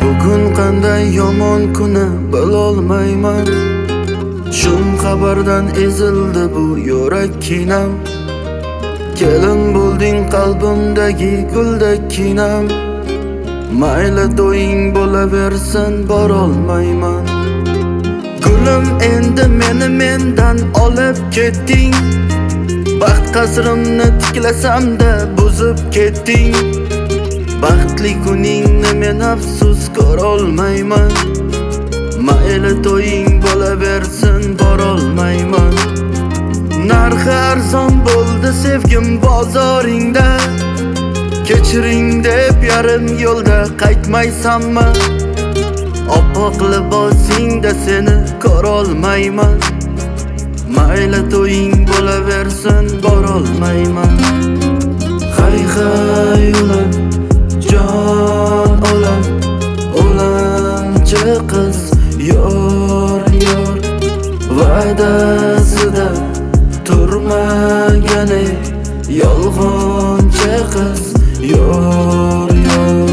Bugun qanday yomon kuni bilolmayman. Shum xabardan ezildi bu yurak kinam. Kelin bo'lding qalbimdagi guldek kinam. Mayli to'ying bo'laversin, borolmayman. Gulim, endi meni mendan olib ketding. Baxt qasrimni tiklasam-da buzib ketding. Baxtli kuningni men afsus ko'rolmayman. Mayli to'ying bo'laversin, borolmayman. Narxi arzon bo'ldi sevgim bozoringda. Kechiring deb yarim yo'lda qaytmaysanmi? Oppoq libosingda seni ko'rolmayman. Mayli to'ying bo'laversin, borolmayman. Hay hay ulam, jon olam, olamchi qiz, yor yor. Va'dasida turmagani yolg'onchi qiz, yor yor.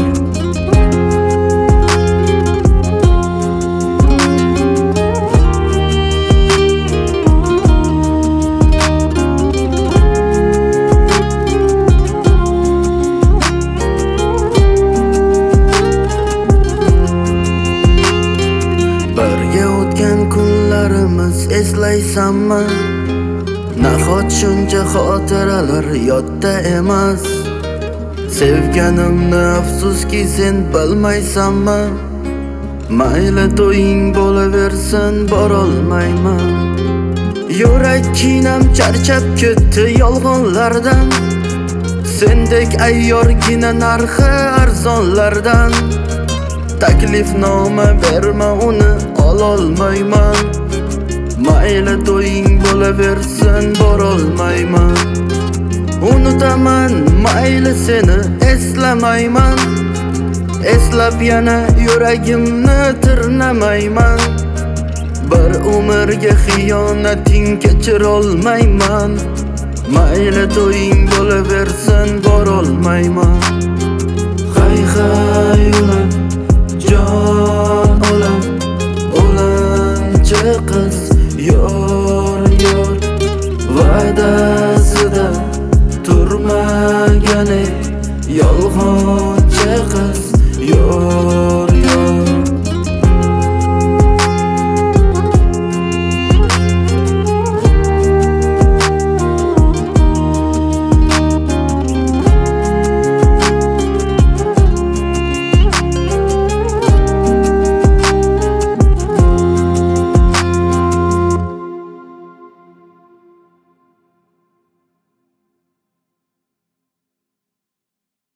Birga o'tgan kunlarimiz eslaysanmi? Nahot shuncha xotiralar yodda emas? Sevganimni afsuski sen bilmaysanmi? Mayli to'ying bo'laversin, borolmayman. Yurak kinam charchab ketdi yolg'onlardan. Sendek ayyorgina narxi arzonlardan. Taklifnoma berma, uni ololmayman. Mayli to'ying bo'laversin, borolmayman. Unutaman, mayli seni eslamayman. Eslab yana yuragimni tirnamayman. Bir umrga xiyonating kechirolmayman. Mayli to'ying bo'laversin, borolmayman. Hay hay ulam, jon olam, olamchi qiz, yor yor. Va'dasida turmagani yolg'onchi qiz, yor.